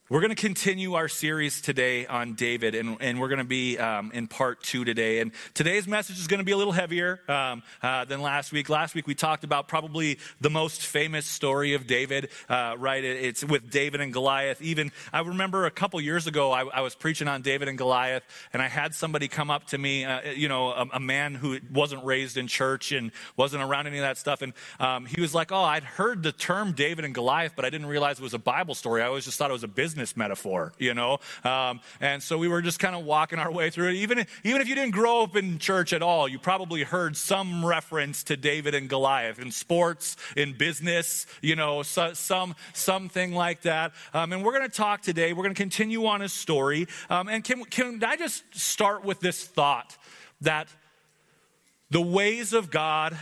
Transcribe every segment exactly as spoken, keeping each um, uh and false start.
We're going to continue our series today on David, and, and we're going to be um, in part two today. And today's message is going to be a little heavier um, uh, than last week. Last week we talked about probably the most famous story of David, uh, right? It, it's with David and Goliath. Even, I remember a couple years ago, I, I was preaching on David and Goliath, and I had somebody come up to me, uh, you know, a, a man who wasn't raised in church and wasn't around any of that stuff. And um, he was like, oh, I'd heard the term David and Goliath, but I didn't realize it was a Bible story. I always just thought it was a business metaphor, you know? Um, and so we were just kind of walking our way through it. Even, even if you didn't grow up in church at all, you probably heard some reference to David and Goliath in sports, in business, you know, so, some something like that. Um, and we're going to talk today. We're going to continue on his story. Um, and can, can I just start with this thought that the ways of God,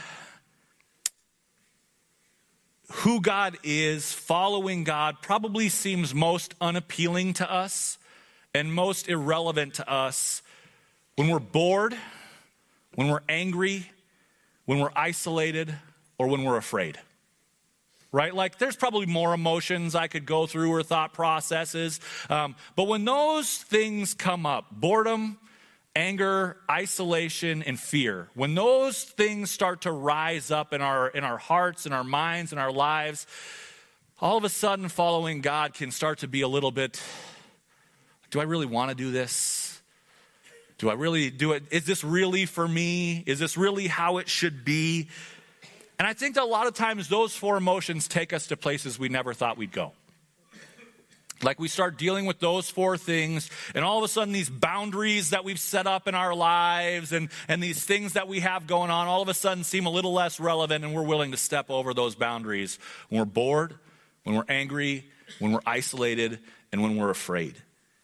who God is, following God, probably seems most unappealing to us and most irrelevant to us when we're bored, when we're angry, when we're isolated, or when we're afraid. Right? Like, there's probably more emotions I could go through or thought processes. Um, but when those things come up, boredom, anger, isolation, and fear, when those things start to rise up in our in our hearts, in our minds, in our lives, all of a sudden following God can start to be a little bit, do I really want to do this? Do I really do it? Is this really for me? Is this really how it should be? And I think that a lot of times those four emotions take us to places we never thought we'd go. Like, we start dealing with those four things, and all of a sudden these boundaries that we've set up in our lives and, and these things that we have going on all of a sudden seem a little less relevant, and we're willing to step over those boundaries when we're bored, when we're angry, when we're isolated, and when we're afraid.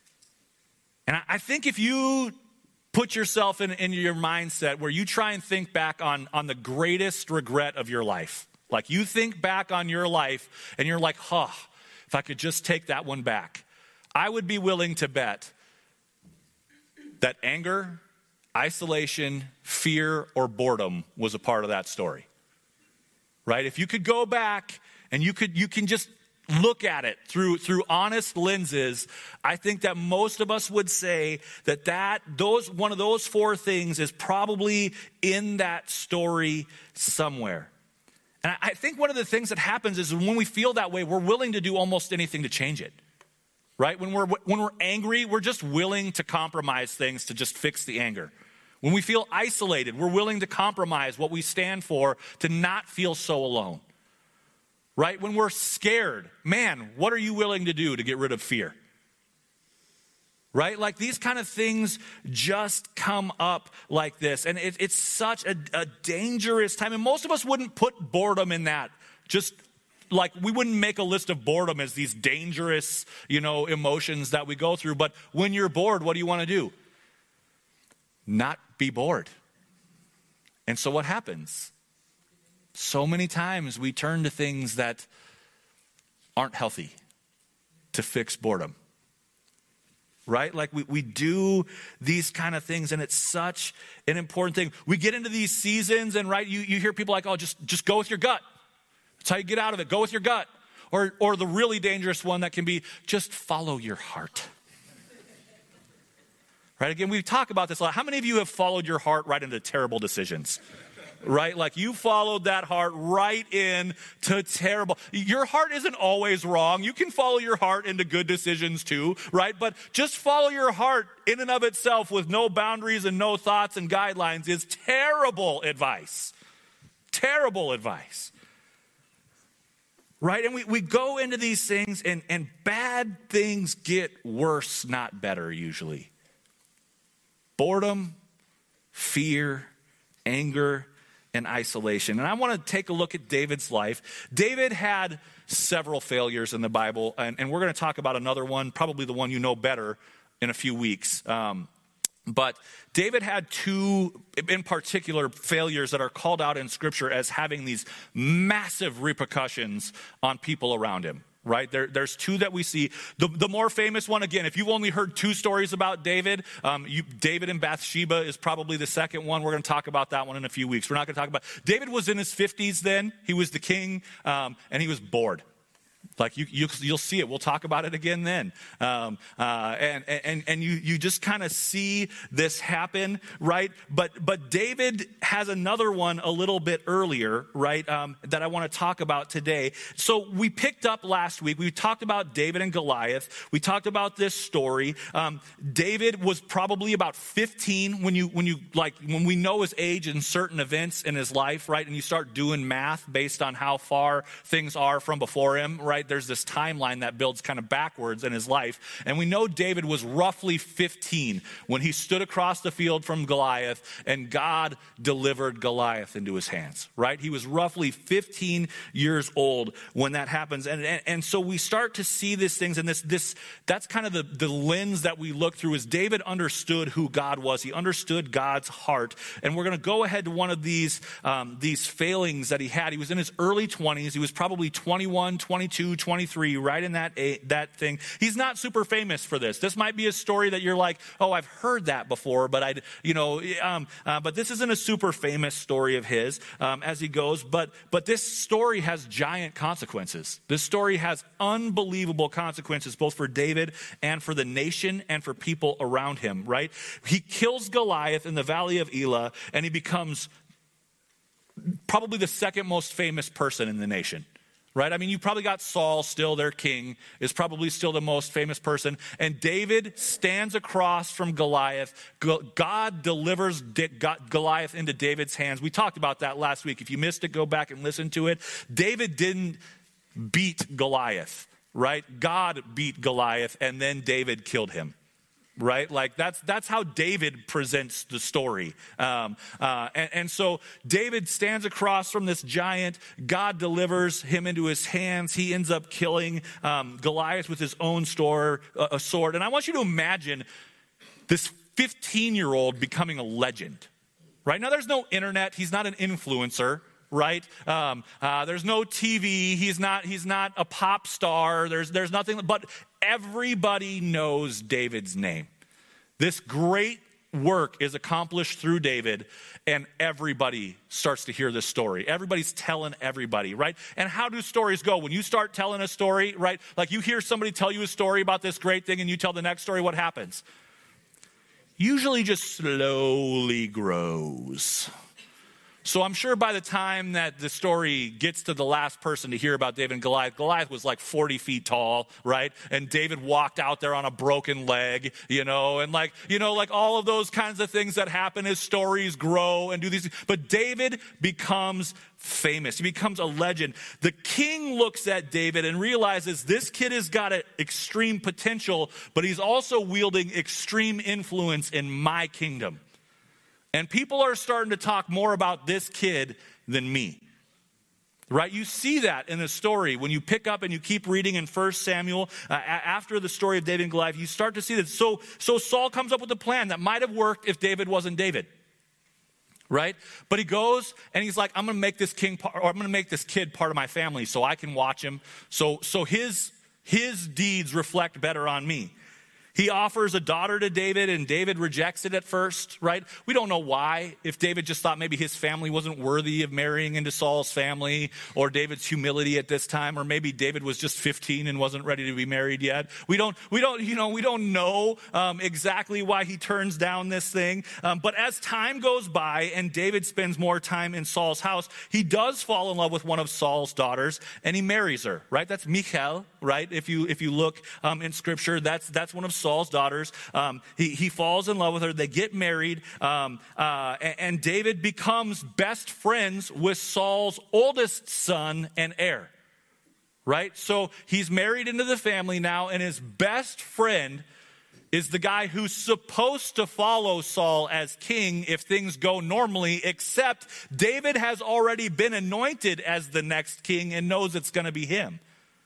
And I, I think if you put yourself in, in your mindset where you try and think back on, on the greatest regret of your life, like you think back on your life and you're like, huh, if I could just take that one back, I would be willing to bet that anger, isolation, fear, or boredom was a part of that story. Right? If you could go back and you could you can just look at it through through honest lenses, I think that most of us would say that that those one of those four things is probably in that story somewhere. And I think one of the things that happens is when we feel that way, we're willing to do almost anything to change it, right? When we're when we're angry, we're just willing to compromise things to just fix the anger. When we feel isolated, we're willing to compromise what we stand for to not feel so alone, right? When we're scared, man, what are you willing to do to get rid of fear? Right? Like, these kind of things just come up like this. And it, it's such a, a dangerous time. And most of us wouldn't put boredom in that. Just like, we wouldn't make a list of boredom as these dangerous, you know, emotions that we go through. But when you're bored, what do you want to do? Not be bored. And so what happens? So many times we turn to things that aren't healthy to fix boredom. Right? Like, we, we do these kind of things, and it's such an important thing. We get into these seasons, and right, you, you hear people like, oh, just, just go with your gut. That's how you get out of it. Go with your gut. Or, or the really dangerous one that can be, just follow your heart. Right? Again, we talk about this a lot. How many of you have followed your heart right into terrible decisions? Right? Like, you followed that heart right in to terrible. Your heart isn't always wrong. You can follow your heart into good decisions too, right? But just follow your heart in and of itself with no boundaries and no thoughts and guidelines is terrible advice. Terrible advice. Right? And we, we go into these things, and, and bad things get worse, not better usually. Boredom, fear, anger, and isolation. And I want to take a look at David's life. David had several failures in the Bible, and, and we're going to talk about another one, probably the one you know better, in a few weeks. Um, but David had two, in particular, failures that are called out in Scripture as having these massive repercussions on people around him. Right? There, there's two that we see. The, the more famous one, again, if you've only heard two stories about David, um, you, David and Bathsheba is probably the second one. We're going to talk about that one in a few weeks. We're not going to talk about, David was in his fifties then. He was the king, um, and he was bored. Like you, you, you'll see it. We'll talk about it again then. Um, uh, and and and you you just kind of see this happen, right? But but David has another one a little bit earlier, right? Um, that I want to talk about today. So we picked up last week. We talked about David and Goliath. We talked about this story. Um, David was probably about fifteen when you when you like when we know his age in certain events in his life, right? And you start doing math based on how far things are from before him, right? There's this timeline that builds kind of backwards in his life. And we know David was roughly fifteen when he stood across the field from Goliath and God delivered Goliath into his hands, right? He was roughly fifteen years old when that happens. And, and, and so we start to see these things, and this, this that's kind of the, the lens that we look through is David understood who God was. He understood God's heart. And we're going to go ahead to one of these, um, these failings that he had. He was in his early twenties. He was probably twenty-one, twenty-two, twenty-three, right in that that thing. He's not super famous for this. This might be a story that you're like, oh, I've heard that before, but I, you know, um, uh, but this isn't a super famous story of his um, as he goes. But but this story has giant consequences. This story has unbelievable consequences, both for David and for the nation and for people around him. Right? He kills Goliath in the valley of Elah, and he becomes probably the second most famous person in the nation. Right? I mean, you probably got Saul still, their king, is probably still the most famous person. And David stands across from Goliath. God delivers Goliath into David's hands. We talked about that last week. If you missed it, go back and listen to it. David didn't beat Goliath, right? God beat Goliath, and then David killed him. Right? Like that's that's how David presents the story. Um, uh, and, and so David stands across from this giant. God delivers him into his hands. He ends up killing um, Goliath with his own store, uh, a sword. And I want you to imagine this fifteen-year-old becoming a legend. Right? Now, there's no internet. He's not an influencer. Right? Um, uh, there's no T V. He's not. He's not a pop star. There's. There's nothing. But everybody knows David's name. This great work is accomplished through David, and everybody starts to hear this story. Everybody's telling everybody, right? And how do stories go? When you start telling a story, right? Like you hear somebody tell you a story about this great thing, and you tell the next story. What happens? Usually, just slowly grows. So I'm sure by the time that the story gets to the last person to hear about David and Goliath, Goliath was like forty feet tall, right? And David walked out there on a broken leg, you know, and like, you know, like all of those kinds of things that happen as stories grow and do these things. But David becomes famous. He becomes a legend. The king looks at David and realizes this kid has got an extreme potential, but he's also wielding extreme influence in my kingdom. And people are starting to talk more about this kid than me. Right? You see that in the story. When you pick up and you keep reading in First Samuel, uh, after the story of David and Goliath, you start to see that. So, so Saul comes up with a plan that might have worked if David wasn't David. Right? But he goes and he's like, I'm going to make this king, or I'm going to make this kid part of my family so I can watch him. So, so his, his deeds reflect better on me. He offers a daughter to David, and David rejects it at first, right? We don't know why. If David just thought maybe his family wasn't worthy of marrying into Saul's family, or David's humility at this time, or maybe David was just fifteen and wasn't ready to be married yet. We don't, we don't, you know, we don't know um, exactly why he turns down this thing. Um, but as time goes by and David spends more time in Saul's house, he does fall in love with one of Saul's daughters, and he marries her, right? That's Michal, right? If you if you look um, in Scripture, that's that's one of Saul's Saul's daughters. Um, he, he falls in love with her. They get married. Um, uh, and, and David becomes best friends with Saul's oldest son and heir. Right? So he's married into the family now, and his best friend is the guy who's supposed to follow Saul as king if things go normally, except David has already been anointed as the next king and knows it's going to be him.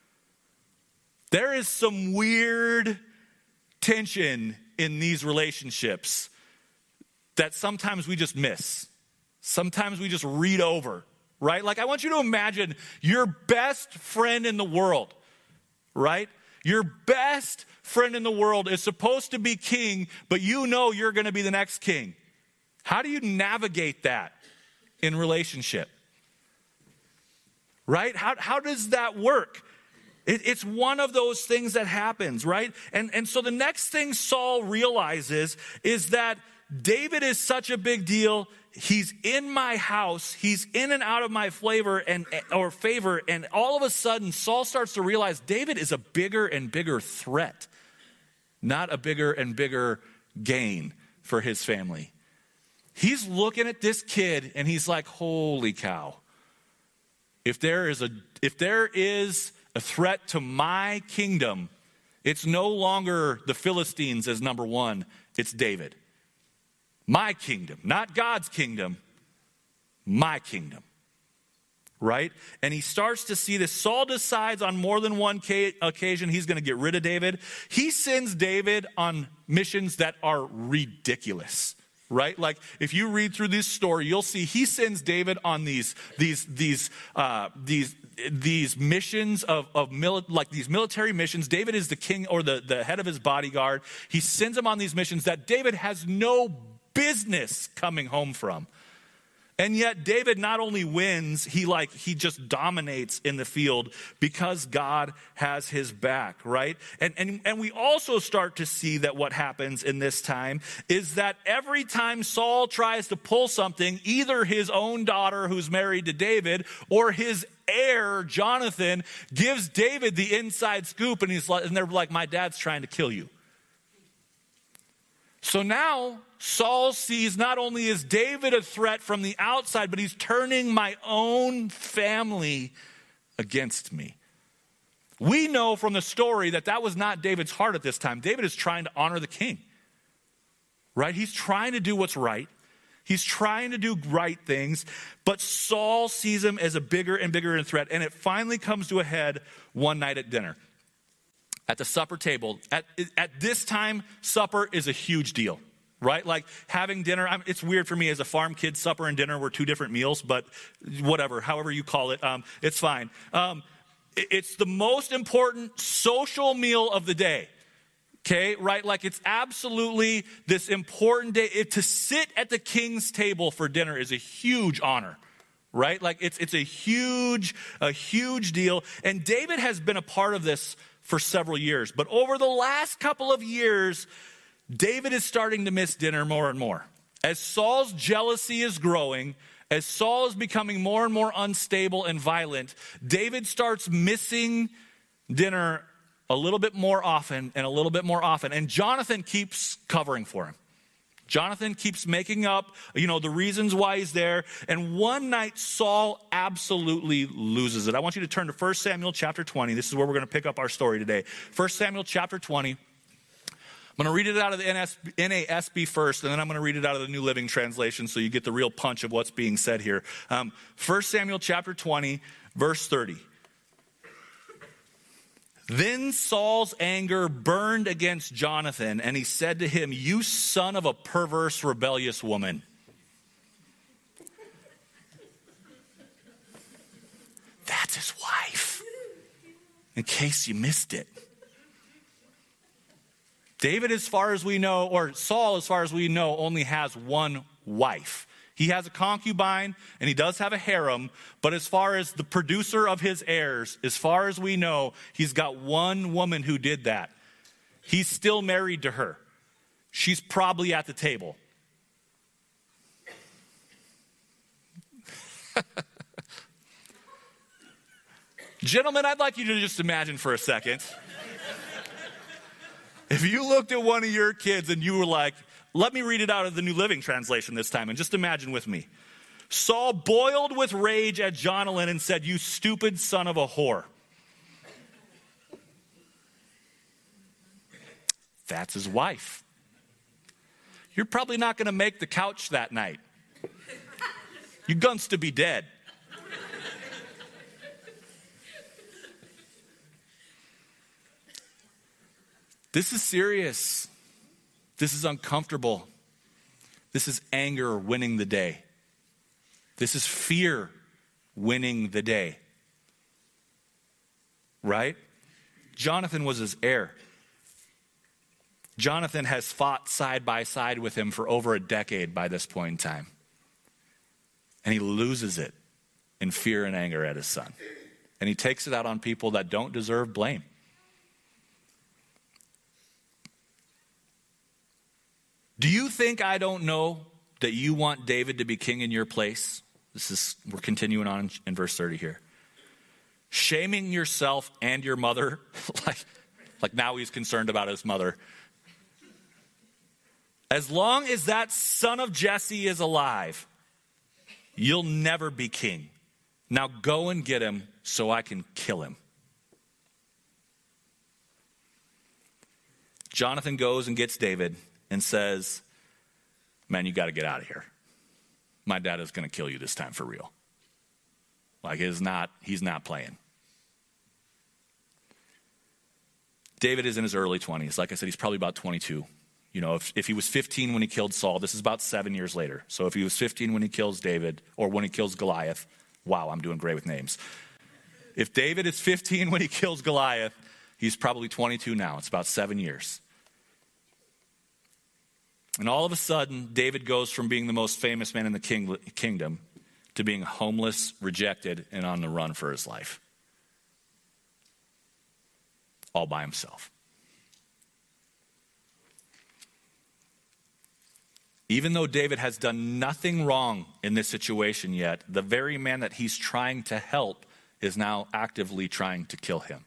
There is some weird tension in these relationships that sometimes we just miss. Sometimes we just read over, right? Like I want you to imagine your best friend in the world, right? Your best friend in the world is supposed to be king, but you know you're going to be the next king. How do you navigate that in relationship? Right? How, how does that work? It, it's one of those things that happens, right? And, and so the next thing Saul realizes is that David is such a big deal. He's in my house. He's in and out of my flavor and or favor. And all of a sudden, Saul starts to realize David is a bigger and bigger threat, not a bigger and bigger gain for his family. He's looking at this kid and he's like, holy cow. If there is a if there is a threat to my kingdom, it's no longer the Philistines as number one, it's David. My kingdom, not God's kingdom, my kingdom, right? And he starts to see this. Saul decides on more than one occasion he's going to get rid of David. He sends David on missions that are ridiculous, right? Like if you read through this story, you'll see he sends David on these these these uh, these these missions of of mili- like these military missions. David is the king or the the head of his bodyguard. He sends him on these missions that David has no business coming home from. And yet David not only wins, he like he just dominates in the field because God has his back, right? And and and we also start to see that what happens in this time is that every time Saul tries to pull something, either his own daughter who's married to David or his heir Jonathan gives David the inside scoop, and he's like, and they're like, my dad's trying to kill you. So now Saul sees not only is David a threat from the outside, but he's turning my own family against me. We know from the story that that was not David's heart at this time. David is trying to honor the king, right? He's trying to do what's right. He's trying to do right things, but Saul sees him as a bigger and bigger threat, and it finally comes to a head one night at dinner. At the supper table, at, at this time, supper is a huge deal, right? Like having dinner, I'm, it's weird for me as a farm kid, supper and dinner were two different meals, but whatever, however you call it, um, it's fine. Um, it, it's the most important social meal of the day, okay, right? Like it's absolutely this important day. It, to sit at the king's table for dinner is a huge honor. Right? Like it's it's a huge, a huge deal. And David has been a part of this for several years. But over the last couple of years, David is starting to miss dinner more and more. As Saul's jealousy is growing, as Saul is becoming more and more unstable and violent, David starts missing dinner a little bit more often and a little bit more often. And Jonathan keeps covering for him. Jonathan keeps making up, you know, the reasons why he's there. And one night, Saul absolutely loses it. I want you to turn to First Samuel chapter twenty. This is where we're going to pick up our story today. First Samuel chapter twenty. I'm going to read it out of the N A S B first, and then I'm going to read it out of the New Living Translation so you get the real punch of what's being said here. Um, First Samuel chapter twenty, verse thirty. Then Saul's anger burned against Jonathan, and he said to him, you son of a perverse, rebellious woman. That's his wife, in case you missed it. David, as far as we know, or Saul, as far as we know, only has one wife. He has a concubine, and he does have a harem, but as far as the producer of his heirs, as far as we know, he's got one woman who did that. He's still married to her. She's probably at the table. Gentlemen, I'd like you to just imagine for a second. If you looked at one of your kids and you were like, let me read it out of the New Living Translation this time, and just imagine with me. Saul boiled with rage at Jonathan and said, you stupid son of a whore. That's his wife. You're probably not going to make the couch that night. You're guns to be dead. This is serious. This is uncomfortable. This is anger winning the day. This is fear winning the day. Right? Jonathan was his heir. Jonathan has fought side by side with him for over a decade by this point in time. And he loses it in fear and anger at his son. and he takes it out on people that don't deserve blame. Do you think I don't know that you want David to be king in your place? This is, we're continuing on in, in verse thirty here. Shaming yourself and your mother, like, like now he's concerned about his mother. As long as that son of Jesse is alive, you'll never be king. Now go and get him so I can kill him. Jonathan goes and gets David and says, man, you got to get out of here. My dad is going to kill you this time for real. Like it is not, he's not playing. David is in his early twenties. Like I said, he's probably about twenty-two. You know, if, if he was fifteen when he killed Saul, this is about seven years later. So if he was fifteen when he kills David, or when he kills Goliath, wow, I'm doing great with names. If David is fifteen when he kills Goliath, he's probably twenty-two now. It's about seven years. And all of a sudden, David goes from being the most famous man in the king, kingdom to being homeless, rejected, and on the run for his life. All by himself. Even though David has done nothing wrong in this situation yet, the very man that he's trying to help is now actively trying to kill him.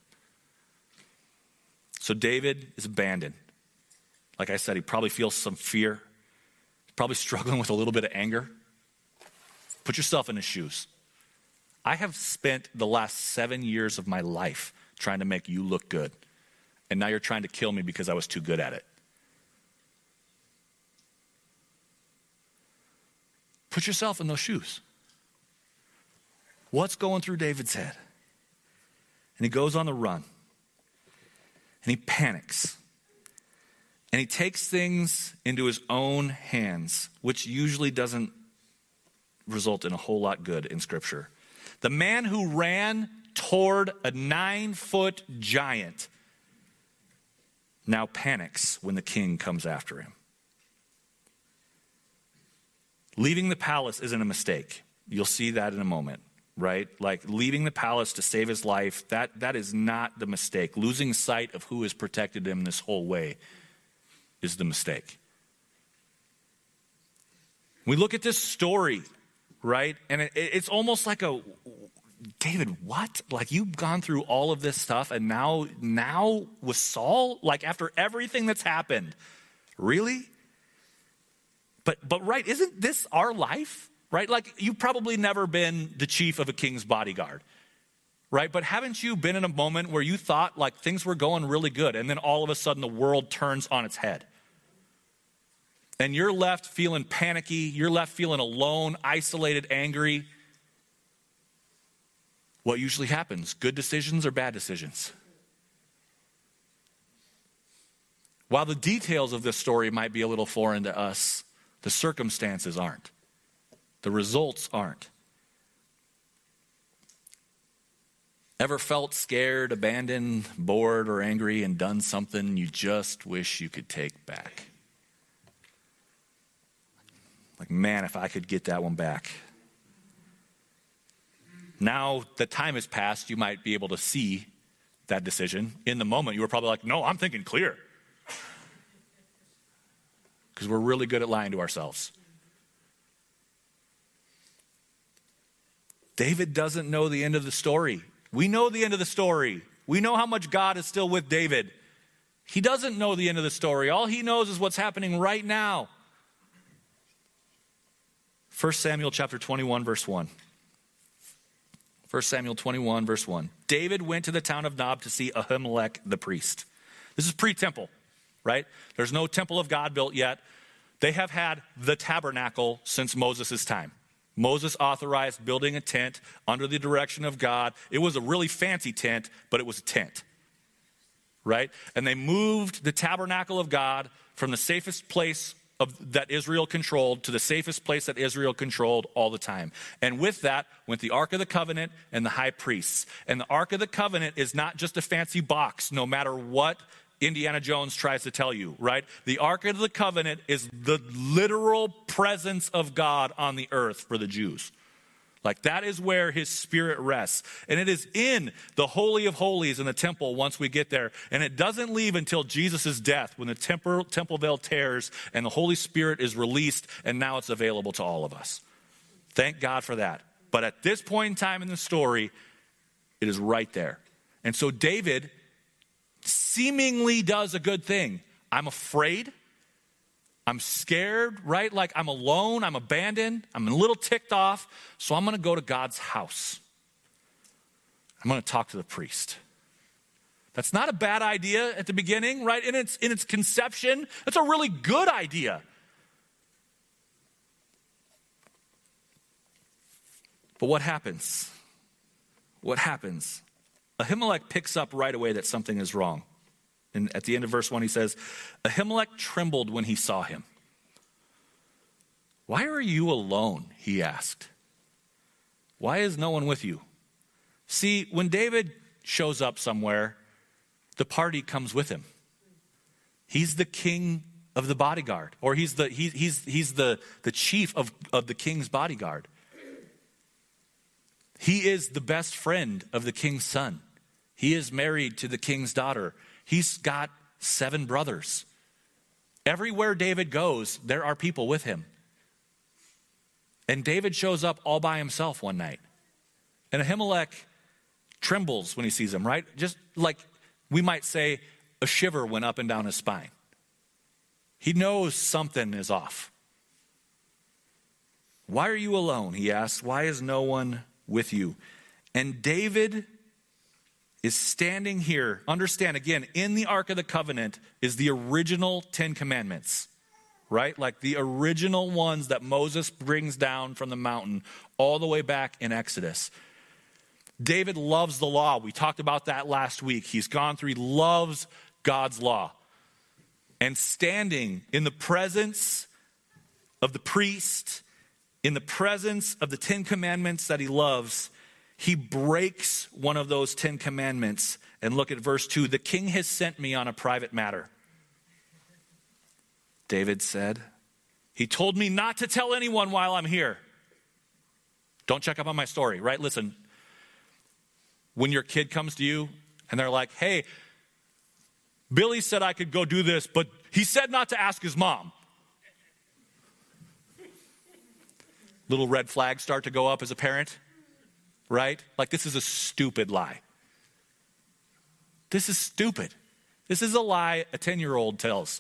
So David is abandoned. Like I said, he probably feels some fear. He's probably struggling with a little bit of anger. Put yourself in his shoes. I have spent the last seven years of my life trying to make you look good. And now you're trying to kill me because I was too good at it. Put yourself in those shoes. What's going through David's head? And he goes on the run. And he panics. And he takes things into his own hands, which usually doesn't result in a whole lot good in Scripture. The man who ran toward a nine-foot giant now panics when the king comes after him. Leaving the palace isn't a mistake. You'll see that in a moment, right? Like leaving the palace to save his life, that, that is not the mistake. Losing sight of who has protected him this whole way is the mistake. We look at this story, right? And it, it's almost like a, David, what? Like you've gone through all of this stuff and now, now with Saul, like after everything that's happened, really? But, but right, isn't this our life, right? Like you've probably never been the chief of a king's bodyguard, right? But haven't you been in a moment where you thought like things were going really good and then all of a sudden the world turns on its head? And you're left feeling panicky, you're left feeling alone, isolated, angry. What usually happens? Good decisions or bad decisions? While the details of this story might be a little foreign to us, the circumstances aren't. The results aren't. Ever felt scared, abandoned, bored, or angry and done something you just wish you could take back? Like, man, if I could get that one back. Now the time has passed, you might be able to see that decision. In the moment, you were probably like, no, I'm thinking clear. Because we're really good at lying to ourselves. David doesn't know the end of the story. We know the end of the story. We know how much God is still with David. He doesn't know the end of the story. All he knows is what's happening right now. First Samuel chapter twenty-one, verse one. First Samuel twenty-one, verse one. David went to the town of Nob to see Ahimelech the priest. This is pre-temple, right? There's no temple of God built yet. They have had the tabernacle since Moses' time. Moses authorized building a tent under the direction of God. It was a really fancy tent, but it was a tent, right? And they moved the tabernacle of God from the safest place of, that Israel controlled to the safest place that Israel controlled all the time. And with that went the Ark of the Covenant and the high priests. And the Ark of the Covenant is not just a fancy box, no matter what Indiana Jones tries to tell you, right? The Ark of the Covenant is the literal presence of God on the earth for the Jews. Like that is where his spirit rests. And it is in the Holy of Holies in the temple once we get there. And it doesn't leave until Jesus' death when the temple, temple veil tears and the Holy Spirit is released and now it's available to all of us. Thank God for that. But at this point in time in the story, it is right there. And so David seemingly does a good thing. I'm afraid. I'm scared, right? Like I'm alone, I'm abandoned, I'm a little ticked off, so I'm going to go to God's house. I'm going to talk to the priest. That's not a bad idea at the beginning, right? In its, in its conception, that's a really good idea. But what happens? What happens? Ahimelech picks up right away that something is wrong. And at the end of verse one, he says, Ahimelech trembled when he saw him. Why are you alone? He asked. Why is no one with you? See, when David shows up somewhere, the party comes with him. He's the king of the bodyguard, or he's the he, he's he's the, the chief of, of the king's bodyguard. He is the best friend of the king's son. He is married to the king's daughter. He's got seven brothers. Everywhere David goes, there are people with him. And David shows up all by himself one night. And Ahimelech trembles when he sees him, right? Just like we might say, a shiver went up and down his spine. He knows something is off. Why are you alone? He asks. Why is no one with you? And David is standing here. Understand, again, in the Ark of the Covenant is the original Ten Commandments, right? Like the original ones that Moses brings down from the mountain all the way back in Exodus. David loves the law. We talked about that last week. He's gone through, he loves God's law. And standing in the presence of the priest, in the presence of the Ten Commandments that he loves, he breaks one of those Ten Commandments. And look at verse two. The king has sent me on a private matter. David said, he told me not to tell anyone while I'm here. Don't check up on my story, right? Listen, when your kid comes to you and they're like, hey, Billy said I could go do this, but he said not to ask his mom. Little red flags start to go up as a parent. Right? Like this is a stupid lie. This is stupid. This is a lie a ten-year-old tells.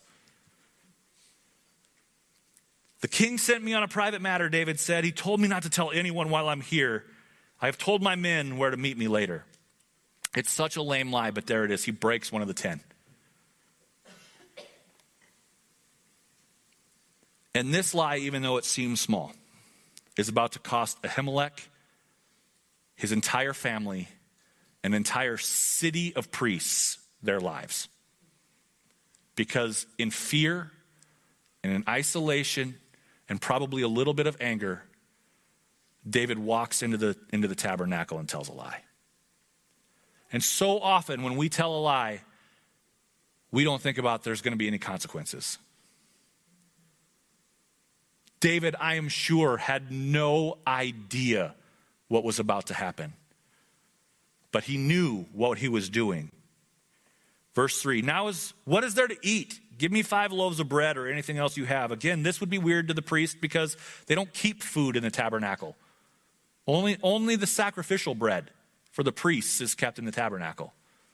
The king sent me on a private matter, David said. He told me not to tell anyone while I'm here. I have told my men where to meet me later. It's such a lame lie, but there it is. He breaks one of the ten. And this lie, even though it seems small, is about to cost Ahimelech, his entire family, an entire city of priests, their lives. Because in fear and in isolation and probably a little bit of anger, David walks into the, into the tabernacle and tells a lie. And so often when we tell a lie, we don't think about there's going to be any consequences. David, I am sure, had no idea what was about to happen. But he knew what he was doing. Verse three, now is, what is there to eat? Give me five loaves of bread or anything else you have. Again, this would be weird to the priest because they don't keep food in the tabernacle. Only, only the sacrificial bread for the priests is kept in the tabernacle.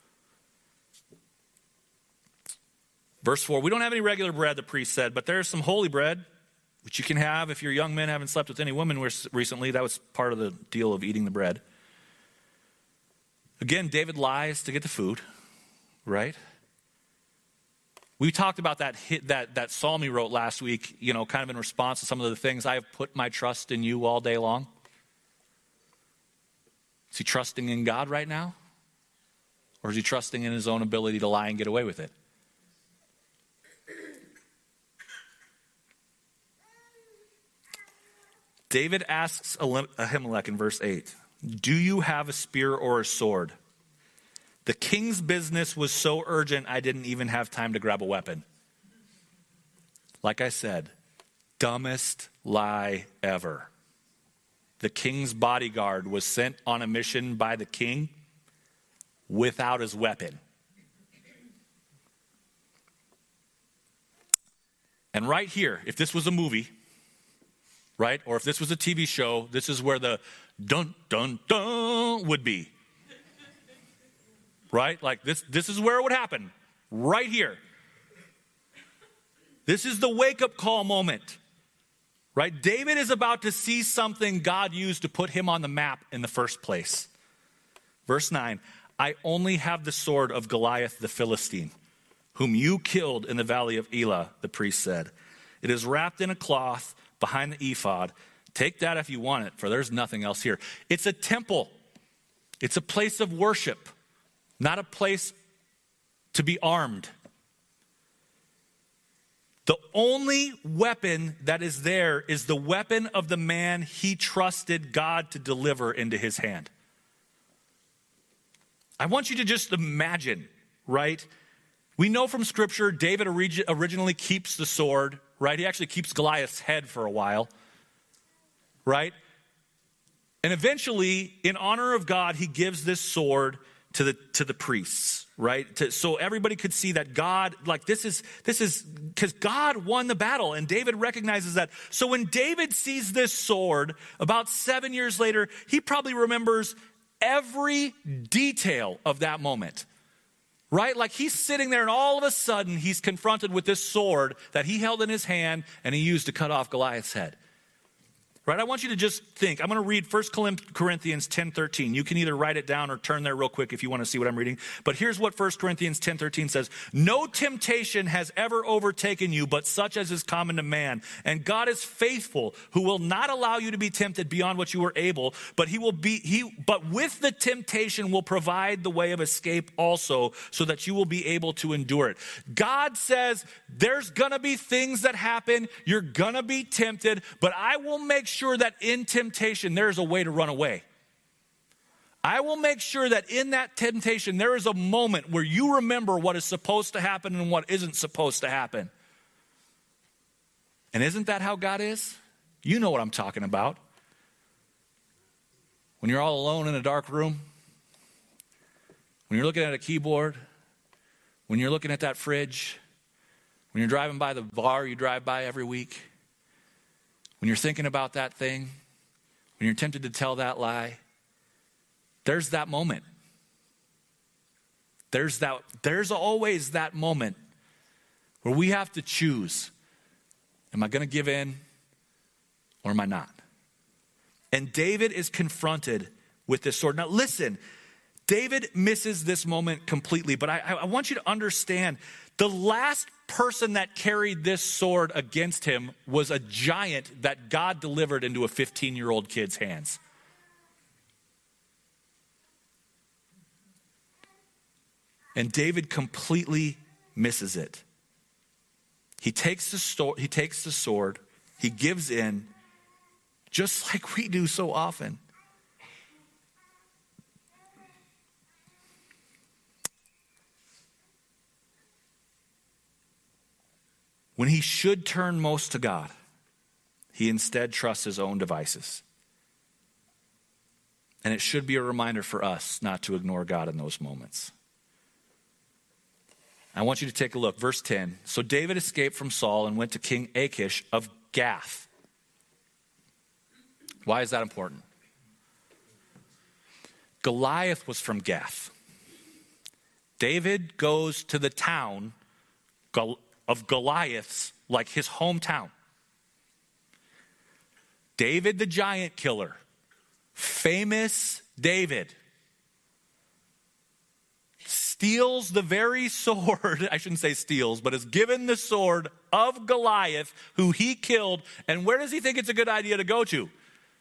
Verse four, we don't have any regular bread, the priest said, but there's some holy bread, which you can have if your young men haven't slept with any women recently. That was part of the deal of eating the bread. Again, David lies to get the food, right? We talked about that hit, that, that psalm he wrote last week, you know, kind of in response to some of the things. I have put my trust in you all day long. Is he trusting in God right now? Or is he trusting in his own ability to lie and get away with it? David asks Ahimelech in verse eight, do you have a spear or a sword? The king's business was so urgent, I didn't even have time to grab a weapon. Like I said, dumbest lie ever. the king's bodyguard, was sent on a mission by the king without his weapon. And right here, if this was a movie, right, or if this was a T V show, this is where the dun, dun, dun would be. Right? Like this, this is where it would happen. Right here. This is the wake-up call moment. Right? David is about to see something God used to put him on the map in the first place. Verse nine, I only have the sword of Goliath the Philistine, whom you killed in the valley of Elah, the priest said. It is wrapped in a cloth behind the ephod. Take that if you want it, for there's nothing else here. It's a temple. It's a place of worship, not a place to be armed. The only weapon that is there is the weapon of the man he trusted God to deliver into his hand. I want you to just imagine, right? We know from Scripture, David originally keeps the sword, right? He actually keeps Goliath's head for a while, right? And eventually, in honor of God, he gives this sword to the to the priests, right? To, so everybody could see that God, like this is, this is, because God won the battle, and David recognizes that. So when David sees this sword, about seven years later, he probably remembers every detail of that moment. Right? Like he's sitting there and all of a sudden he's confronted with this sword that he held in his hand and he used to cut off Goliath's head. Right? I want you to just think. I'm going to read First Corinthians ten thirteen. You can either write it down or turn there real quick if you want to see what I'm reading. But here's what First Corinthians ten thirteen says. No temptation has ever overtaken you, but such as is common to man. And God is faithful, who will not allow you to be tempted beyond what you are able, but he will be he but with the temptation will provide the way of escape also, so that you will be able to endure it. God says there's going to be things that happen. You're going to be tempted, but I will make sure that in temptation there is a way to run away. I will make sure that in that temptation there is a moment where you remember what is supposed to happen and what isn't supposed to happen. And isn't that how God is? You know what I'm talking about. When you're all alone in a dark room, when you're looking at a keyboard, when you're looking at that fridge, when you're driving by the bar you drive by every week, when you're thinking about that thing, when you're tempted to tell that lie, there's that moment. There's that. There's always that moment where we have to choose. Am I going to give in or am I not? And David is confronted with this sword. Now listen, David misses this moment completely, but I, I want you to understand the last person that carried this sword against him was a giant that God delivered into a fifteen-year-old kid's hands. And David completely misses it. He takes the sto- he takes the sword, he gives in, just like we do so often. When he should turn most to God, he instead trusts his own devices. And it should be a reminder for us not to ignore God in those moments. I want you to take a look. Verse ten. So David escaped from Saul and went to King Achish of Gath. Why is that important? Goliath was from Gath. David goes to the town of Goliath's, like his hometown. David the giant killer, famous David, steals the very sword, I shouldn't say steals, but is given the sword of Goliath, who he killed. And where does he think it's a good idea to go to?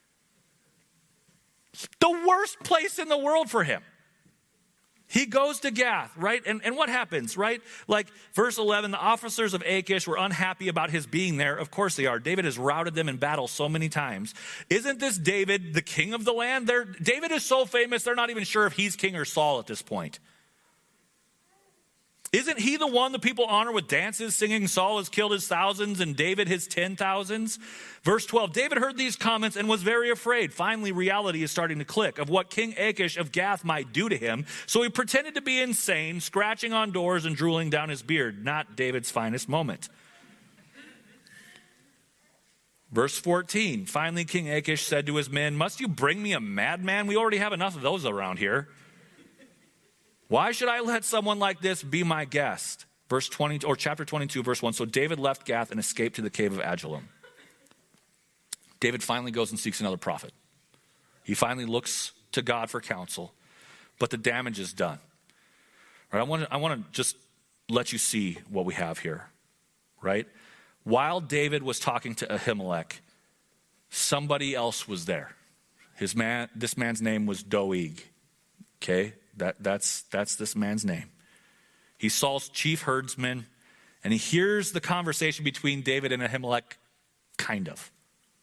The worst place in the world for him. He goes to Gath, right? And, and what happens, right? Like verse eleven, the officers of Achish were unhappy about his being there. Of course they are. David has routed them in battle so many times. Isn't this David the king of the land? They're, David is so famous, they're not even sure if he's king or Saul at this point. Isn't he the one the people honor with dances, singing, Saul has killed his thousands and David his ten thousands? Verse twelve, David heard these comments and was very afraid. Finally, reality is starting to click of what King Achish of Gath might do to him. So he pretended to be insane, scratching on doors and drooling down his beard. Not David's finest moment. Verse fourteen, finally King Achish said to his men, must you bring me a madman? We already have enough of those around here. Why should I let someone like this be my guest? Verse twenty, or chapter twenty-two, verse one. So David left Gath and escaped to the cave of Adullam. David finally goes and seeks another prophet. He finally looks to God for counsel, but the damage is done. All right, I want to, I want to just let you see what we have here, right? While David was talking to Ahimelech, somebody else was there. His man, this man's name was Doeg. Okay, that, that's, that's this man's name. He's Saul's chief herdsman, and he hears the conversation between David and Ahimelech, kind of.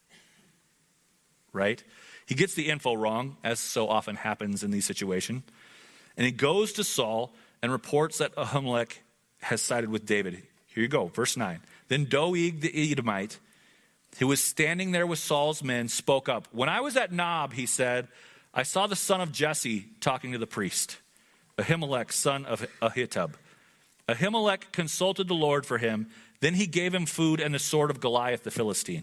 Right? He gets the info wrong, as so often happens in these situations. And he goes to Saul and reports that Ahimelech has sided with David. Here you go, verse nine. Then Doeg the Edomite, who was standing there with Saul's men, spoke up. When I was at Nob, he said, I saw the son of Jesse talking to the priest, Ahimelech, son of Ahitub. Ahimelech consulted the Lord for him. Then he gave him food and the sword of Goliath the Philistine.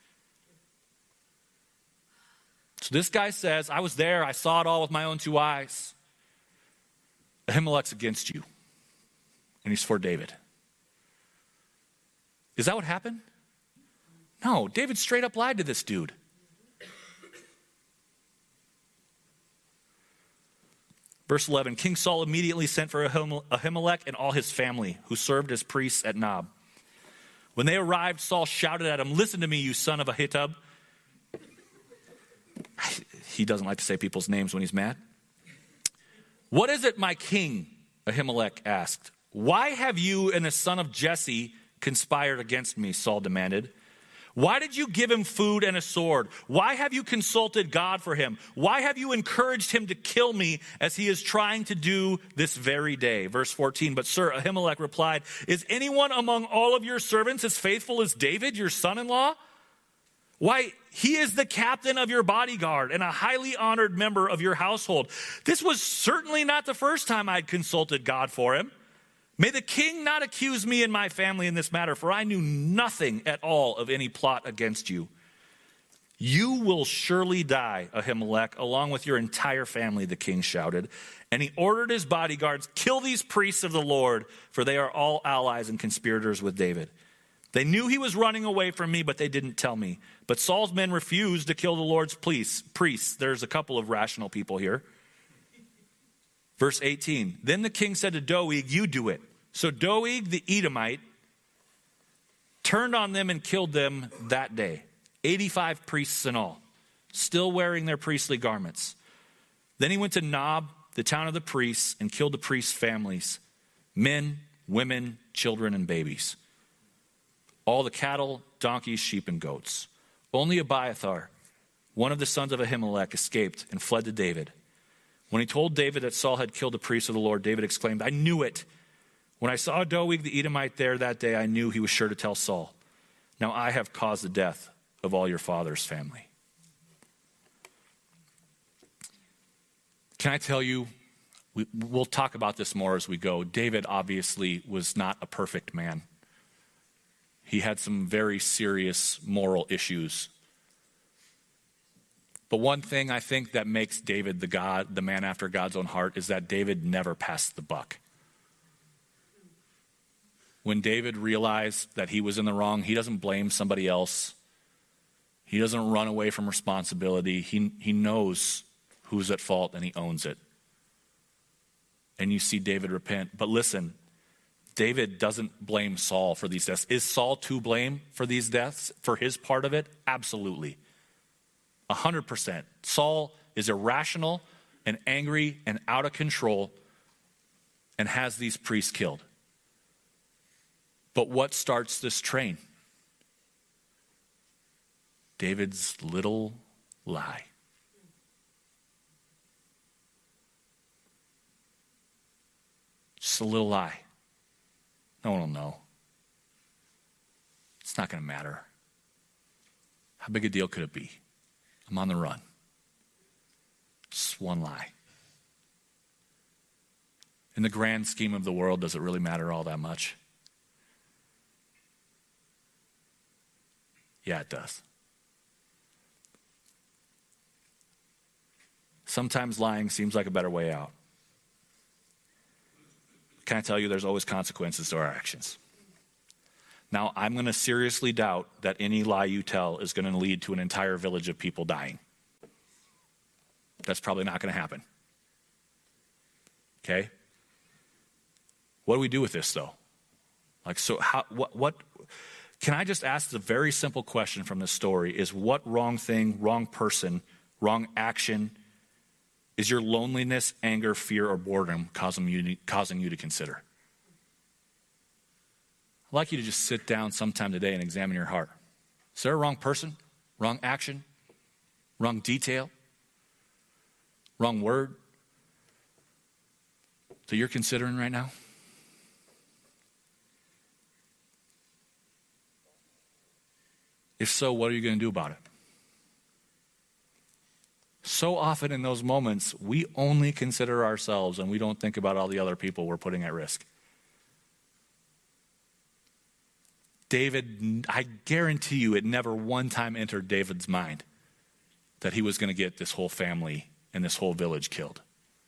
So this guy says, I was there. I saw it all with my own two eyes. Ahimelech's against you. And he's for David. Is that what happened? No, David straight up lied to this dude. Verse eleven, King Saul immediately sent for Ahimelech and all his family, who served as priests at Nob. When they arrived, Saul shouted at him, listen to me, you son of Ahitub. He doesn't like to say people's names when he's mad. What is it, my king? Ahimelech asked. Why have you and the son of Jesse conspired against me? Saul demanded. Why did you give him food and a sword? Why have you consulted God for him? Why have you encouraged him to kill me as he is trying to do this very day? Verse fourteen, but sir, Ahimelech replied, is anyone among all of your servants as faithful as David, your son-in-law? Why, he is the captain of your bodyguard and a highly honored member of your household. This was certainly not the first time I'd consulted God for him. May the king not accuse me and my family in this matter, for I knew nothing at all of any plot against you. You will surely die, Ahimelech, along with your entire family, the king shouted. And he ordered his bodyguards, kill these priests of the Lord, for they are all allies and conspirators with David. They knew he was running away from me, but they didn't tell me. But Saul's men refused to kill the Lord's priests. There's a couple of rational people here. Verse eighteen, then the king said to Doeg, you do it. So Doeg the Edomite turned on them and killed them that day. eighty-five priests in all, still wearing their priestly garments. Then he went to Nob, the town of the priests, and killed the priests' families, men, women, children, and babies. All the cattle, donkeys, sheep, and goats. Only Abiathar, one of the sons of Ahimelech, escaped and fled to David. When he told David that Saul had killed the priests of the Lord, David exclaimed, I knew it. When I saw Doeg the Edomite there that day, I knew he was sure to tell Saul. Now I have caused the death of all your father's family. Can I tell you, we, we'll talk about this more as we go. David obviously was not a perfect man. He had some very serious moral issues. But one thing I think that makes David the God, the man after God's own heart, is that David never passed the buck. When David realized that he was in the wrong, he doesn't blame somebody else. He doesn't run away from responsibility. He, he knows who's at fault and he owns it. And you see David repent. But listen, David doesn't blame Saul for these deaths. Is Saul to blame for these deaths, for his part of it? Absolutely. A hundred percent. Saul is irrational and angry and out of control and has these priests killed. But what starts this train? David's little lie. Just a little lie. No one will know. It's not going to matter. How big a deal could it be? I'm on the run. Just one lie. In the grand scheme of the world, does it really matter all that much? Yeah, it does. Sometimes lying seems like a better way out. Can I tell you there's always consequences to our actions? Now, I'm going to seriously doubt that any lie you tell is going to lead to an entire village of people dying. That's probably not going to happen. Okay? What do we do with this, though? Like, so how, what, what, can I just ask the very simple question from this story is what wrong thing, wrong person, wrong action is your loneliness, anger, fear, or boredom causing you, causing you to consider? I'd like you to just sit down sometime today and examine your heart. Is there a wrong person, wrong action, wrong detail, wrong word that you're considering right now? If so, what are you going to do about it? So often in those moments, we only consider ourselves and we don't think about all the other people we're putting at risk. David, I guarantee you it never one time entered David's mind that he was going to get this whole family and this whole village killed.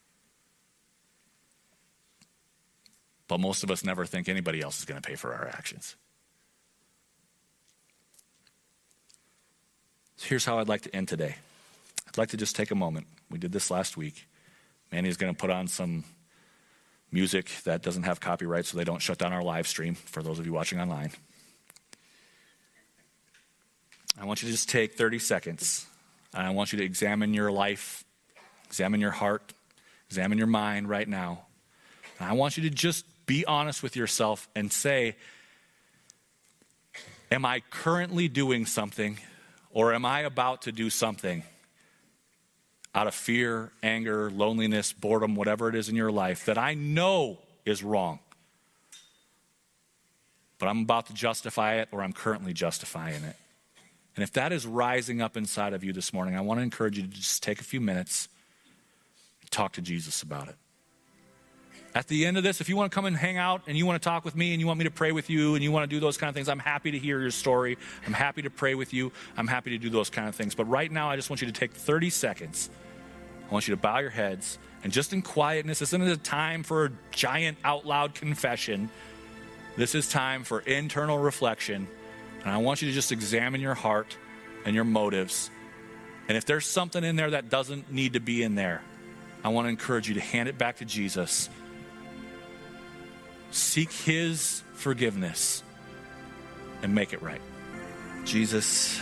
But most of us never think anybody else is going to pay for our actions. So here's how I'd like to end today. I'd like to just take a moment. We did this last week. Manny's going to put on some music that doesn't have copyright so they don't shut down our live stream for those of you watching online. I want you to just take thirty seconds. And I want you to examine your life, examine your heart, examine your mind right now. And I want you to just be honest with yourself and say, am I currently doing something or am I about to do something out of fear, anger, loneliness, boredom, whatever it is in your life that I know is wrong, but I'm about to justify it or I'm currently justifying it? And if that is rising up inside of you this morning, I want to encourage you to just take a few minutes and talk to Jesus about it. At the end of this, if you want to come and hang out and you want to talk with me and you want me to pray with you and you want to do those kind of things, I'm happy to hear your story. I'm happy to pray with you. I'm happy to do those kind of things. But right now, I just want you to take thirty seconds. I want you to bow your heads and just in quietness, this isn't a time for a giant out loud confession. This is time for internal reflection. And I want you to just examine your heart and your motives. And if there's something in there that doesn't need to be in there, I want to encourage you to hand it back to Jesus. Seek his forgiveness and make it right. Jesus,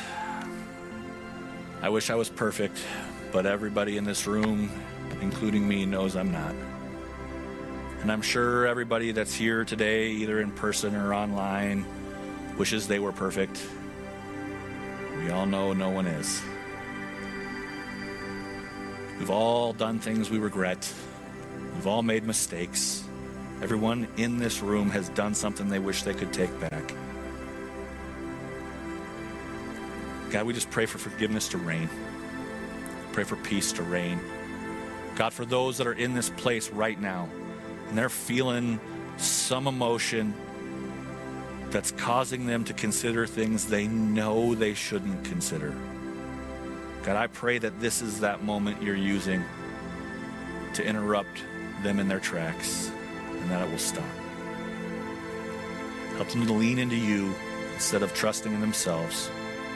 I wish I was perfect, but everybody in this room, including me, knows I'm not. And I'm sure everybody that's here today, either in person or online, wishes they were perfect. We all know no one is. We've all done things we regret. We've all made mistakes. Everyone in this room has done something they wish they could take back. God, we just pray for forgiveness to reign. Pray for peace to reign. God, for those that are in this place right now, and they're feeling some emotion that's causing them to consider things they know they shouldn't consider. God, I pray that this is that moment you're using to interrupt them in their tracks, and that it will stop. Help them to lean into you instead of trusting in themselves,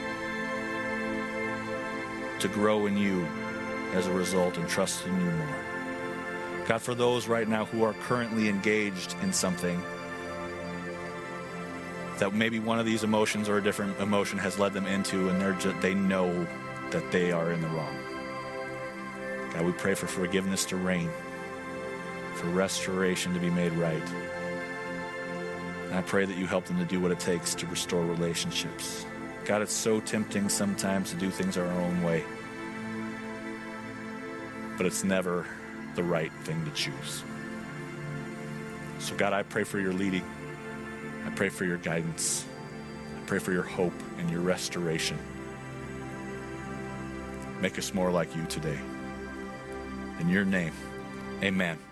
to grow in you as a result and trust in you more. God, for those right now who are currently engaged in something that maybe one of these emotions or a different emotion has led them into, and they're just, they know that they are in the wrong. God, we pray for forgiveness to reign, for restoration to be made right. And I pray that you help them to do what it takes to restore relationships. God, it's so tempting sometimes to do things our own way, but it's never the right thing to choose. So God, I pray for your leading. pray for your guidance. I pray for your hope and your restoration. Make us more like you today. In your name, amen.